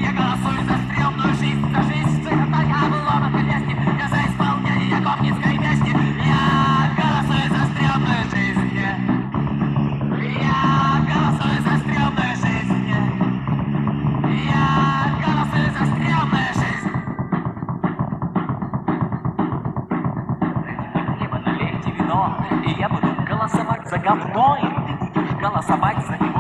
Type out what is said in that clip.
Я голосую за стрёмную жизнь, за жизнь, что я обломок лестни. Я за исполнение кохницкой мести. Я голосую за стрёмную жизнь. Я голосую за стрёмную жизнь. Я голосую за стрёмную жизнь. Хлеба, налейте вино, и я буду голосовать за говно, и ты будешь голосовать за него.